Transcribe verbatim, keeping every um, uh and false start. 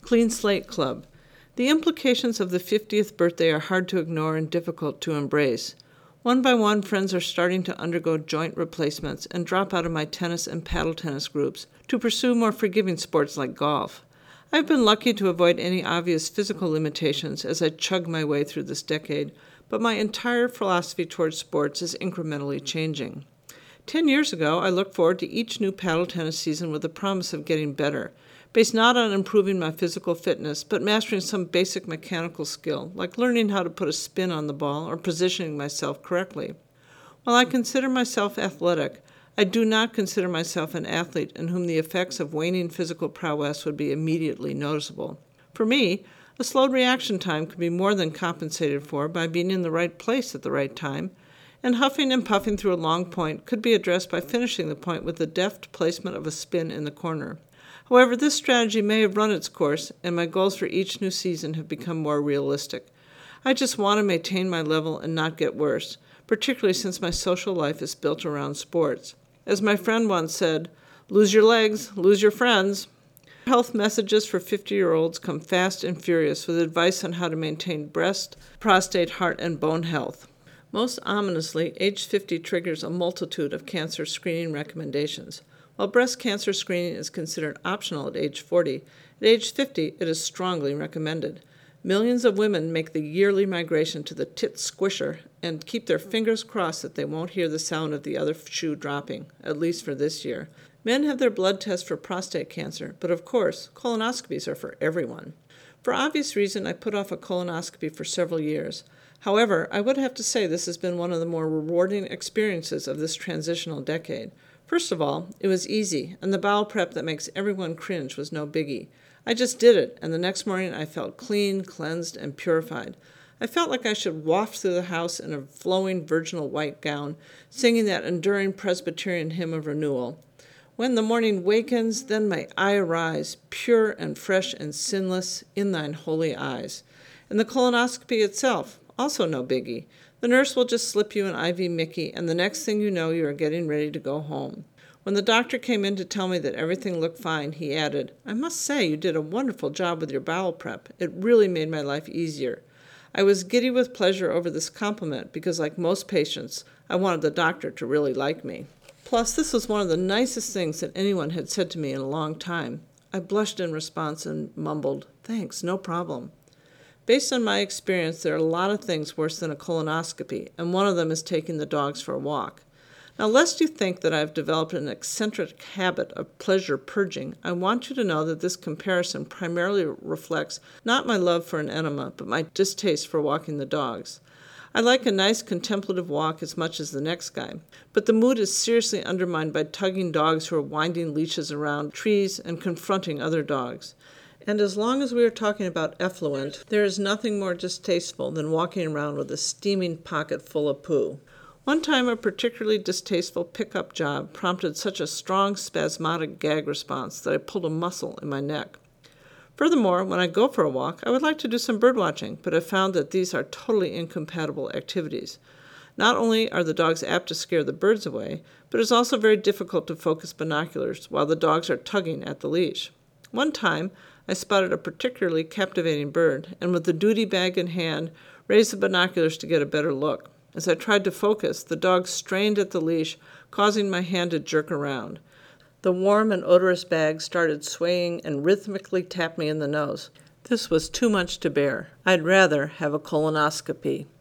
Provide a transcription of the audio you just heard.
Clean Slate Club. The implications of the fiftieth birthday are hard to ignore and difficult to embrace. One by one, friends are starting to undergo joint replacements and drop out of my tennis and paddle tennis groups to pursue more forgiving sports like golf. I've been lucky to avoid any obvious physical limitations as I chug my way through this decade, but my entire philosophy towards sports is incrementally changing. Ten years ago, I looked forward to each new paddle tennis season with the promise of getting better, based not on improving my physical fitness, but mastering some basic mechanical skill, like learning how to put a spin on the ball or positioning myself correctly. While I consider myself athletic, I do not consider myself an athlete in whom the effects of waning physical prowess would be immediately noticeable. For me, a slowed reaction time can be more than compensated for by being in the right place at the right time, and huffing and puffing through a long point could be addressed by finishing the point with the deft placement of a spin in the corner. However, this strategy may have run its course, and my goals for each new season have become more realistic. I just want to maintain my level and not get worse, particularly since my social life is built around sports. As my friend once said, lose your legs, lose your friends. Health messages for fifty-year-olds come fast and furious with advice on how to maintain breast, prostate, heart, and bone health. Most ominously, age fifty triggers a multitude of cancer screening recommendations. While breast cancer screening is considered optional at age forty, at age fifty it is strongly recommended. Millions of women make the yearly migration to the tit squisher and keep their fingers crossed that they won't hear the sound of the other shoe dropping, at least for this year. Men have their blood test for prostate cancer, but of course, colonoscopies are for everyone. For obvious reason, I put off a colonoscopy for several years. However, I would have to say this has been one of the more rewarding experiences of this transitional decade. First of all, it was easy, and the bowel prep that makes everyone cringe was no biggie. I just did it, and the next morning I felt clean, cleansed, and purified. I felt like I should waft through the house in a flowing virginal white gown, singing that enduring Presbyterian hymn of renewal. When the morning wakens, then may I arise, pure and fresh and sinless, in thine holy eyes. And the colonoscopy itself, also no biggie. The nurse will just slip you an I V Mickey, and the next thing you know, you are getting ready to go home. When the doctor came in to tell me that everything looked fine, he added, I must say you did a wonderful job with your bowel prep. It really made my life easier. I was giddy with pleasure over this compliment because, like most patients, I wanted the doctor to really like me. Plus, this was one of the nicest things that anyone had said to me in a long time. I blushed in response and mumbled, thanks, no problem. Based on my experience, there are a lot of things worse than a colonoscopy, and one of them is taking the dogs for a walk. Now, lest you think that I've developed an eccentric habit of pleasure purging, I want you to know that this comparison primarily reflects not my love for an enema, but my distaste for walking the dogs. I like a nice contemplative walk as much as the next guy, but the mood is seriously undermined by tugging dogs who are winding leashes around trees and confronting other dogs. And as long as we are talking about effluent, there is nothing more distasteful than walking around with a steaming pocket full of poo. One time a particularly distasteful pickup job prompted such a strong spasmodic gag response that I pulled a muscle in my neck. Furthermore, when I go for a walk, I would like to do some bird watching, but have found that these are totally incompatible activities. Not only are the dogs apt to scare the birds away, but it is also very difficult to focus binoculars while the dogs are tugging at the leash. One time, I spotted a particularly captivating bird, and with the duty bag in hand, raised the binoculars to get a better look. As I tried to focus, the dog strained at the leash, causing my hand to jerk around. The warm and odorous bag started swaying and rhythmically tapped me in the nose. This was too much to bear. I'd rather have a colonoscopy.